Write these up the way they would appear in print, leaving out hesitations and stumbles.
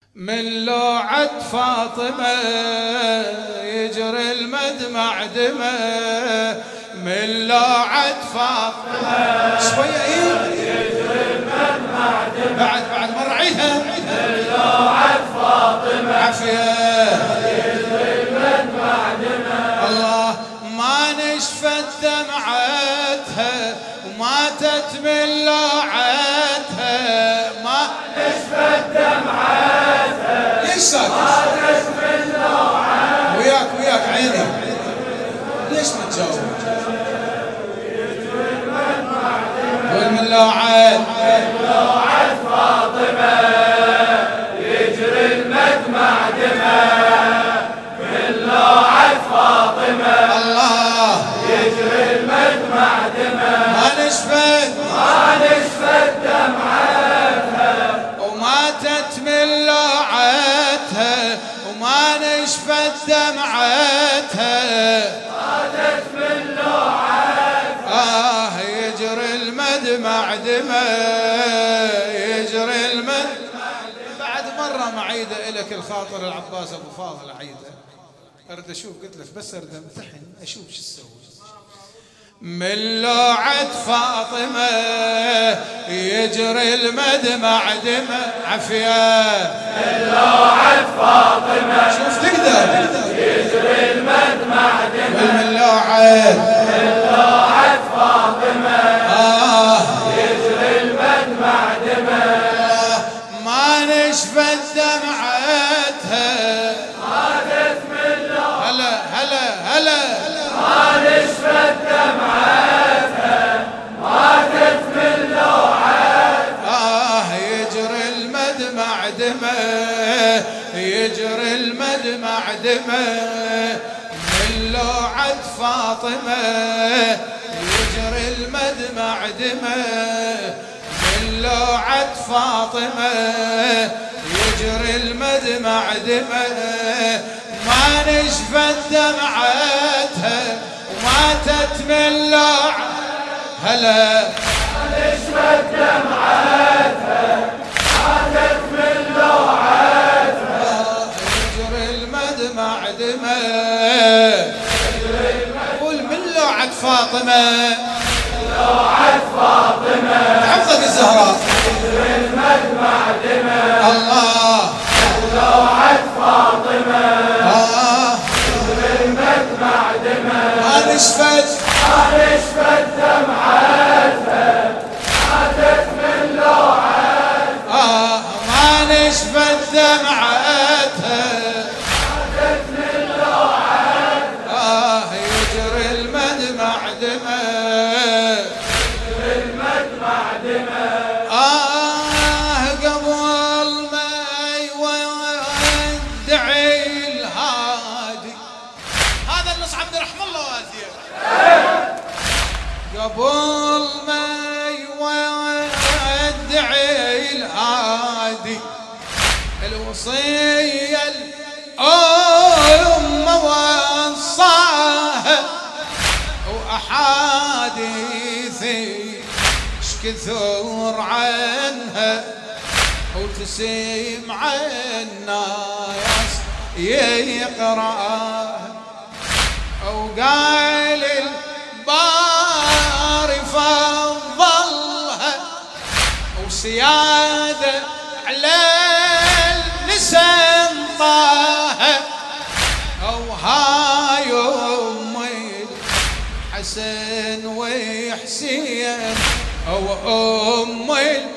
من لوعة فاطمة يجري المدمع دمه، من لوعة فاطمة شوية يجري المدمع دمه، بعد مرة عيدها. من لوعة فاطمة عافية يجري المدمع دمه، الله ما نشفت دمعتها وماتت من لوعتها، ما نشفت دمعتها ليش ساكت؟ ماتت من لوعتها. وياك عيني ليش ما تجاوب؟ قول من لوعت فاطمة يجري المدمع دمه، من لوعة فاطمة الله يجري المدمع دمه، ما نشفت دمعتها وماتت من لوعتها، وما نشفت دمعتها، ماتت من لوعتها. يجري المدمع دمه، يجري المدمع. بعد مرة معيدة إلك الخاطر العباس أبو فاضل عيدة، أرد أشوف، قلت لك بس أرد أمتحن أشوف شو تسوي. من لوعة فاطمة يجري المدمع دمه، عافية من لوعة فاطمة شوف تقدر يجري المدمع دمه، من لوعة فاطمة يجري المدمع دمه، ما نشفت دمعتها، ماتت من لوعتها. هلا ما نشفت دمعتها ماتت من لوعتها. يجري المدمع دمه، يجري المدمع دمه، من لوعة فاطمة يجري المدمع دمه، من لوعة فاطمة يجري المدمع دمه، ما نشفت دمعتها وماتت من لوعة. هلا نشفت دمعتها ماتت من لوعتها. يجري المدمع دمه، قول من لوعة فاطمة، لوعة فاطمة حفظك الزهراء يجري المدمع دمه، الله لوعة فاطمة يجري المدمع دمه، ما نشفت ما نشفت دمعتها ماتت من لوعتها. ما نشفت دمعتها، ماتت من لوعتها. يجري المدمع دمه، المدمع دمه، قبل ما يودعي الهادي. هذا النص عبد الرحمن الله وازيه. قبل ما يودعي الهادي الوصية الأم وصاها، وأحاديثي كثر عنها وتسمع الناس يقرأها، وقال الباري فضلها وسيادة على النساء طاها، أو هاي أمي حسن وحسين، أو أم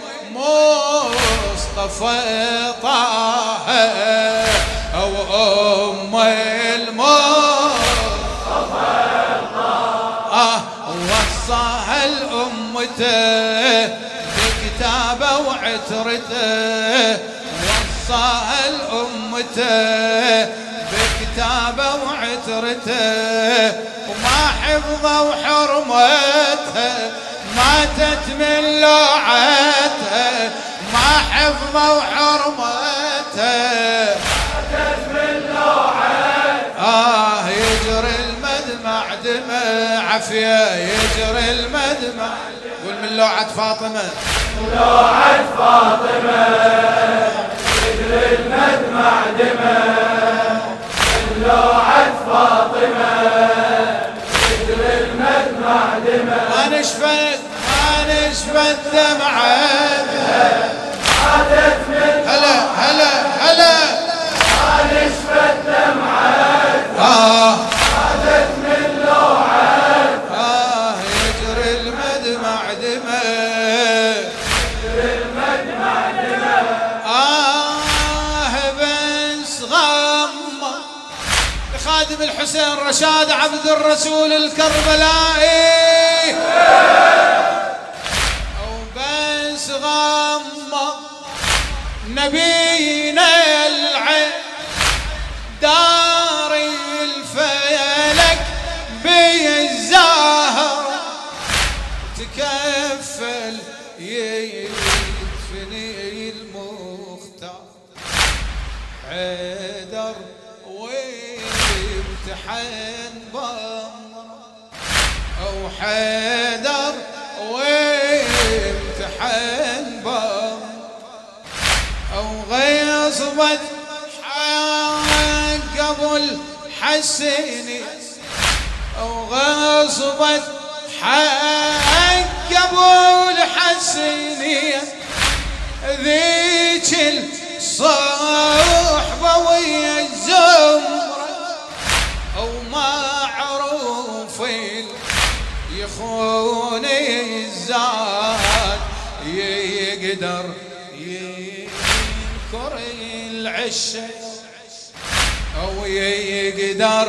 المصطفى طه، أو أم المصطفى طه. وصاها الأمته بكتابه وعترته، وصاها الأمته بكتابه وعترته، وما حفظه وحرمتها ماتت من لوعتها، ما حفظه وحرمتها ماتت من لوعتها. يجري المدمع دمه، عافية يجري المدمع. قول من لوعة فاطمة، لوعة فاطمة يجري المدمع دمعتها عادت من هلا هلا هلا ما نشفت دمعتها عادت من لوعتها يجري المدمع دمه يجري المدمع دمه بس غمه لخادم الحسين رشاد عبد الرسول الكربلائي أو بس غمه نبينا العين دار الفلك بالزهر تكفل يدفني المختار حيدر وامتحن بمر او حيدر وامتحن بمر او غيصبت حق قبل حسيني او غصبت حق قبل حسيني ذيك الصحبة ويا الزمرة او معروف يخوني الزاد يقدر ينكر العشة او يقدر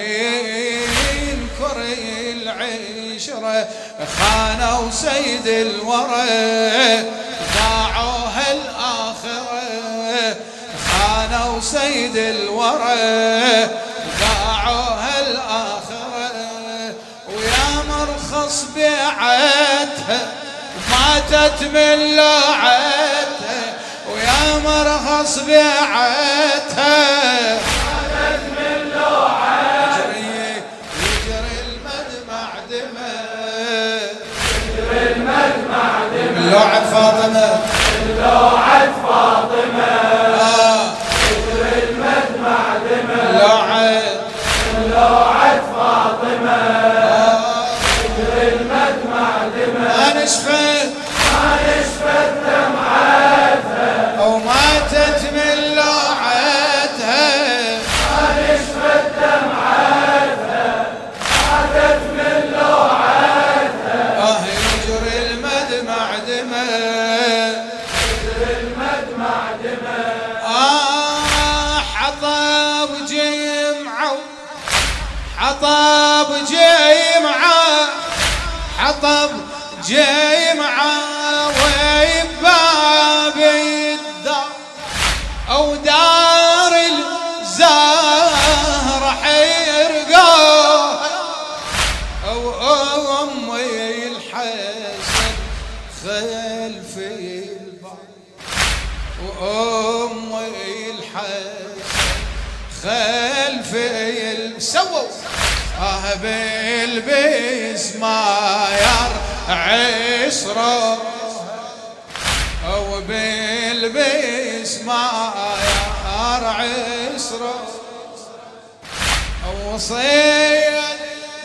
ينكر العشرة خانوا سيد الورى ضاعوها الآخرة خانوا سيد الورى ضاعوها الآخرة ويا مرخص بيعتها ماتت من لوعتها ويا مرخص بيعتها عادت من لوعتها يجري المدمع دمه يجري المدمع دمه من لوعة فاطمة من لوعة فاطمة يجري المدمع دمه من لوعة فاطمة يجري المدمع دمه ما نشفت دمعتها أو ماتت من لوعتها ما نشفت دمعتها عادت من لوعتها يجري المدمع دمه يجري المدمع دمه حطب جمعة حطب جمعة حطب جمعة ويباب الدار أو دار الزهر حيرقاها أو أمي الحسن خلف الباب وأمي الحسن خلف سووا بالبس ما يرعش روح او بالبس ما يرعش روح او صيد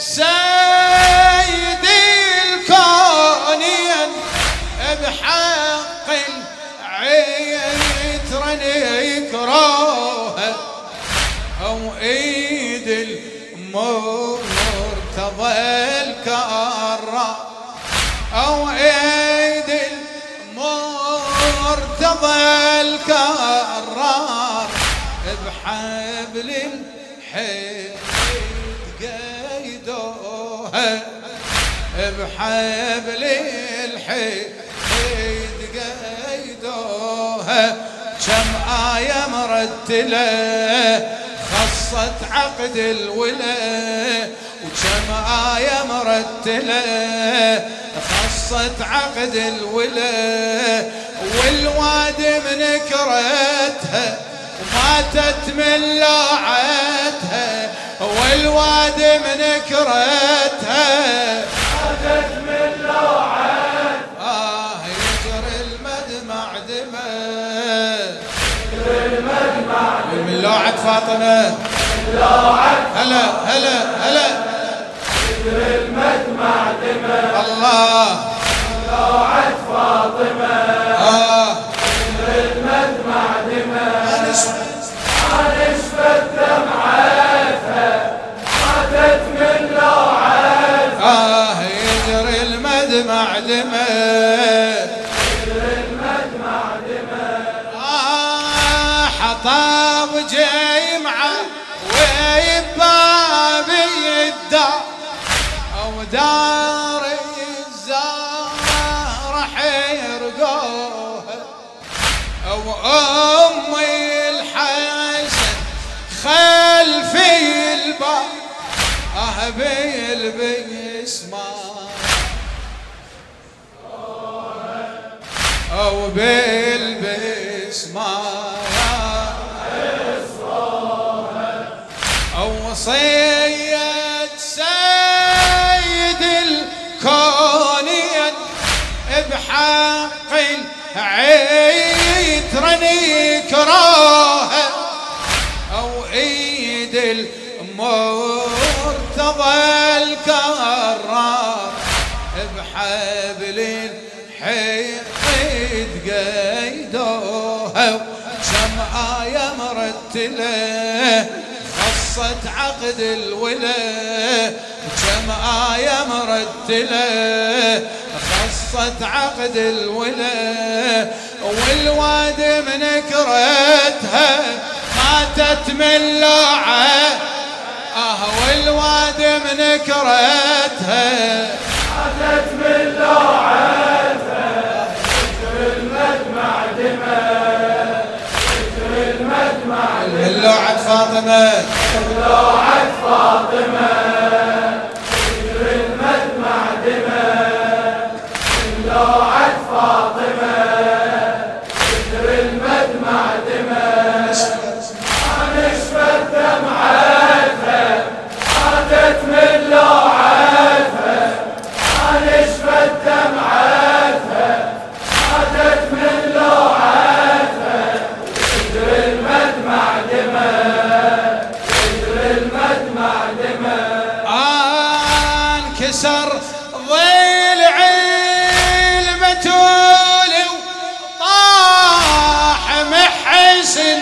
سيدي الكونين بحق العين ترنكروها او ايد المرتضى الكرام او ايد المرتضى الكرام بحبل الحيط قيدوها بحبل الحيط قيدوها كم آية مرتلة خصت عقد الولا وكم آية مرتلة خصت عقد الولا والواد منكرتها وماتت من لوعتها والواد منكرتها ماتت من لوعتها يجري المدمع دمه يجري المدمع من لوعة فاطمة لوعت هلا هلا هلا يجري المدمع دمه الله طلعت فاطمة كثر المدمع دمى نشفت دمعتها ماتت من لوعتها يجري المدمع دمى حطاب جيمعة ويبابي الدار أو دار الزهر حيرقوها أو أمي الحسن خلفي الباب بالبسمة أو بالبسمة أو وصية سيد الكونين بحق العيد رني كراهه أو ايد المرتضى الكرار بحبل الحيد قيدوها كم آية مرتله خصت عقد الولا كم آية مرتله خصت عقد الولا والواد من كرتها ماتت من لوعه والواد من كرتها ماتت من لوعتها كثر المدمع دمى كثر المدمع من لوعة فاطمة لوعة فاطمة كثر المدمع دمى لوعة فاطمة كثر المدمع دمى نشفت دمعتها ماتت من لوعتها نشفت دمعتها ماتت من لوعتها كثر المدمع دمى كثر المدمع دمى انكسر ضلع البتول وطاح محسن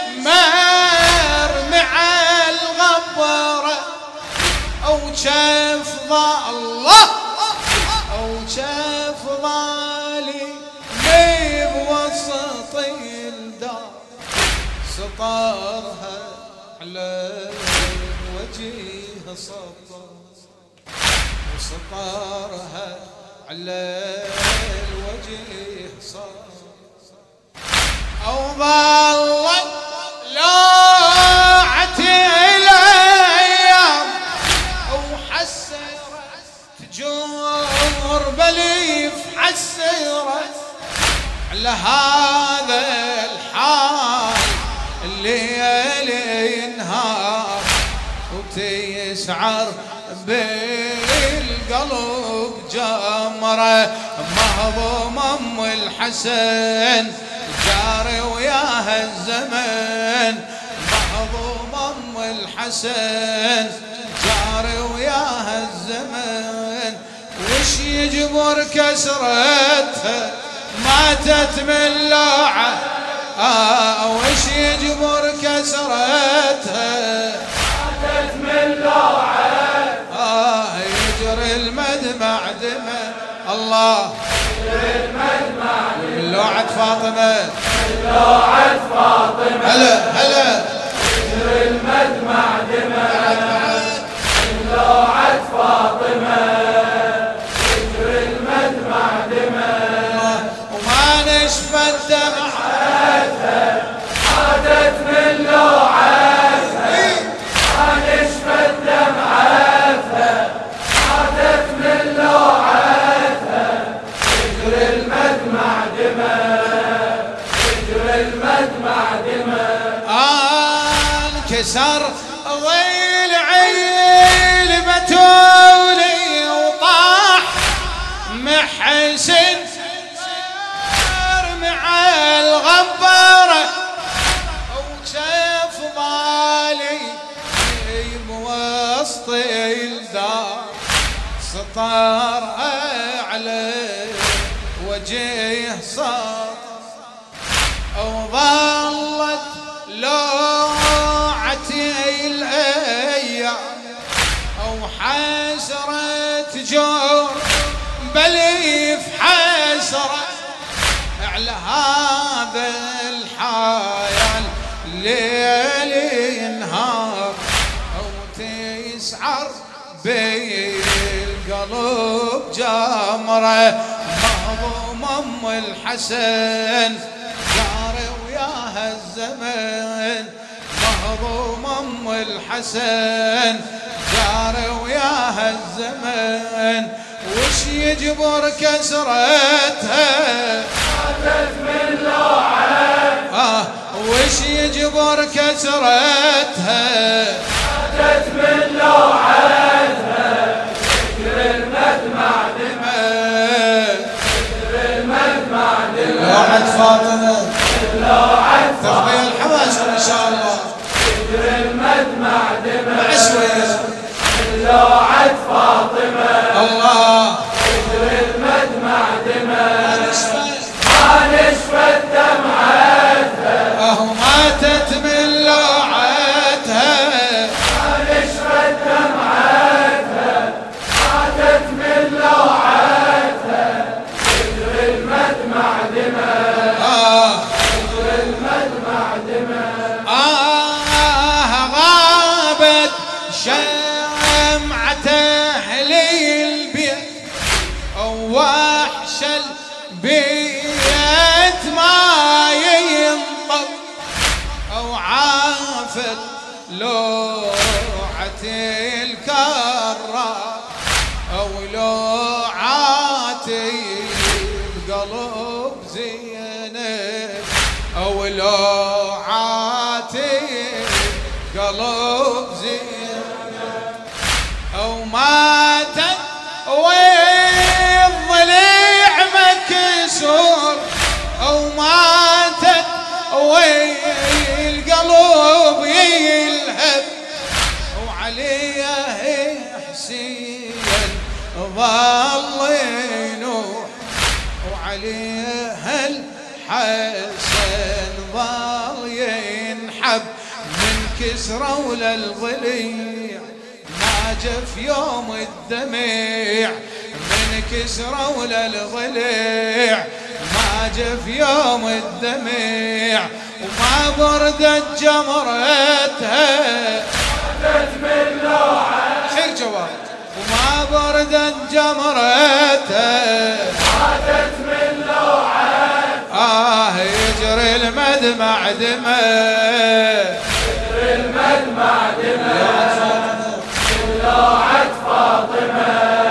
مرمع الغبره او شاف الله او شاف ظالي بوسط الدار سطرها على وجهها سطر وسطرها على الوجه سطر او ظلت لوعة الايام او حسرت جور بليف حسرت على هذا الحال الليل ينهار وتيسعر بالقلب جمره مهضوم ام الحسن جاري وياها الزمن مهضوم ام الحسن جاري وياها الزمن وش يجبر كسرتها ماتت من لوعه وش يجبر كسرتها ماتت من لوعتها يجري المدمع دمى الله كثر المدمع من لوعة فاطمة لوعة فاطمة هلا هلا كثر المدمع دمى لوعة فاطمة كثر المدمع دمى وما نشفت دمعتها ماتت من لوعتها نشفت دمعتها ماتت من لوعتها كثر المدمع دمى كثر المدمع دمى انكسر ضلعي البتولي وطاح محسن مع الغبارة وشاف ضالي بوسط الدار سطر على وجه صار وظلت لوعتي الايام او حسرة جور بلي في حسرة على هذا الحياة ليل نهار او تسعر بالقلب جمرة مهضوم ام الحسن جاري وياها الزمن مهضوم ام الحسن جاري وياها الزمن وش يجبر كسرتها ماتت من لوعتها وش يجبر كسرتها ماتت من لوعتها فكر المدمع دماء فكر المدمع دماء لوعة فاطمة لوعة تربية الحماسة ان شاء الله فكر المدمع دماء عشوية لوعة فاطمة الله فكر المدمع دماء ما نشفت ما نشفت دمعتها ماتت من لوعتها ما نشفت دمعتها ماتت من لوعتها فكر المدمع دماء فكر المدمع دماء غابت شمعة أهل البيت وحش البيت ما ينطق أو عافت لوعة الكرار أو لوعاتي بقلب زينب أو لوعاتي قلب زينب أو ماتت والضليع مكسور أو ماتت والقلب يلهب وعليها حسين ظل ينوح وعليها الحسن ظل ينحب من كسرى ولا الضليع ما جف يوم الدميع من كسرى ولا الضليع ما جف يوم الدميع وما بردت جمرتها ماتت من لوعتها خير جواب وما بردت جمرتها ماتت من لوعتها يجري المدمع دماء فكر المدمع دماء لوعة فاطمة